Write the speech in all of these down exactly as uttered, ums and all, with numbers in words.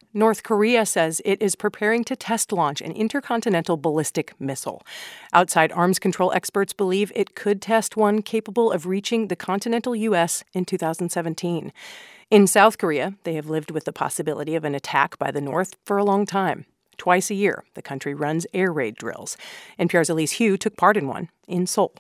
North Korea says it is preparing to test launch an intercontinental ballistic missile. Outside arms control experts believe it could test one capable of reaching the continental U S in two thousand seventeen. In South Korea, they have lived with the possibility of an attack by the North for a long time. Twice a year, the country runs air raid drills. N P R's Elise Hu took part in one in Seoul.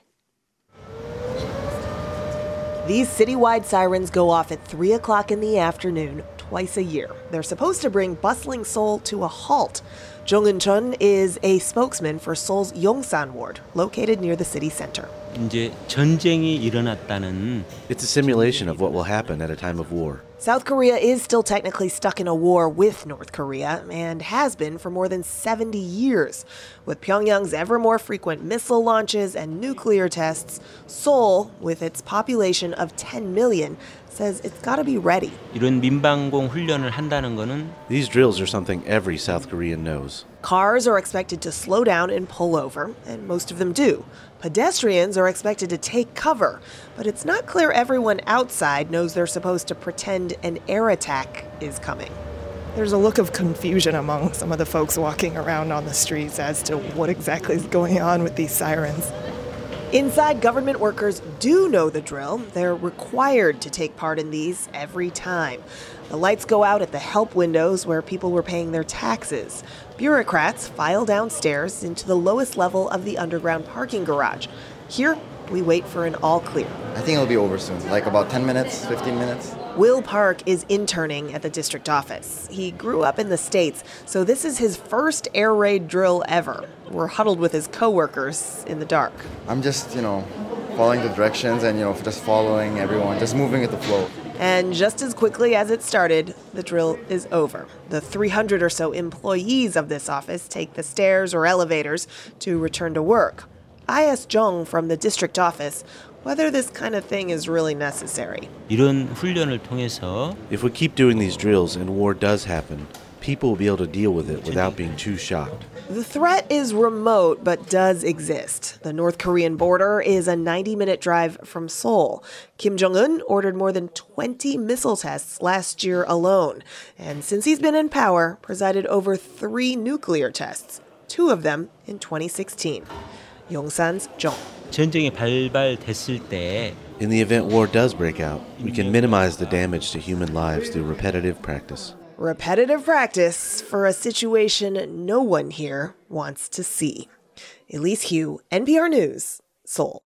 These citywide sirens go off at three o'clock in the afternoon twice a year. They're supposed to bring bustling Seoul to a halt. Jung Eun-chun is a spokesman for Seoul's Yongsan ward, located near the city center. 이제 전쟁이 일어났다는 It's a simulation of what will happen at a time of war. South Korea is still technically stuck in a war with North Korea and has been for more than seventy years. With Pyongyang's ever more frequent missile launches and nuclear tests, Seoul, with its population of ten million, says it's got to be ready. 이런 민방공 훈련을 한다는 거는 These drills are something every South Korean knows. Cars are expected to slow down and pull over, and most of them do. Pedestrians are expected to take cover, but it's not clear everyone outside knows they're supposed to pretend an air attack is coming. There's a look of confusion among some of the folks walking around on the streets as to what exactly is going on with these sirens. Inside, government workers do know the drill. They're required to take part in these every time. The lights go out at the help windows where people were paying their taxes. Bureaucrats file downstairs into the lowest level of the underground parking garage. Here, we wait for an all clear. I think it'll be over soon, like about ten minutes, fifteen minutes. Will Park is interning at the district office. He grew up in the States, so this is his first air raid drill ever. We're huddled with his coworkers in the dark. I'm just, you know, following the directions and, you know, just following everyone, just moving with the flow. And just as quickly as it started, the drill is over. The three hundred or so employees of this office take the stairs or elevators to return to work. I asked Jung from the district office whether this kind of thing is really necessary. 이런 훈련을 통해서 If we keep doing these drills and war does happen, people will be able to deal with it without being too shocked. The threat is remote, but does exist. The North Korean border is a ninety-minute drive from Seoul. Kim Jong-un ordered more than twenty missile tests last year alone. And since he's been in power, presided over three nuclear tests, two of them in twenty sixteen. Yongsan's Jung. 전쟁이 발발됐을 때 In the event war does break out, we can minimize the damage to human lives through repetitive practice. Repetitive practice for a situation no one here wants to see. Elise Hu, N P R News, Seoul.